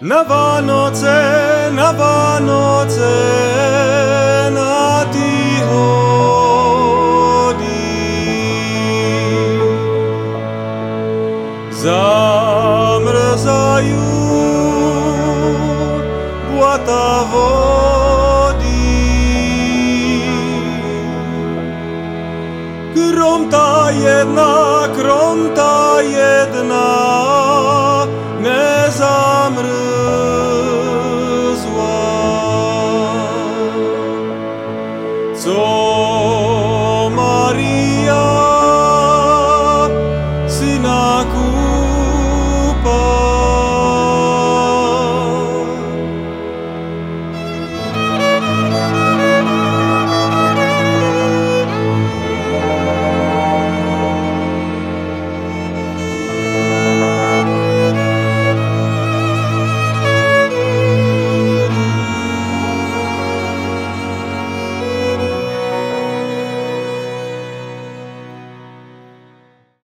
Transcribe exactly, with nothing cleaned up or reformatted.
Na Vánoce, na Vánoce, na ty hody. Zamrzajú błata wody. Grom ta jedna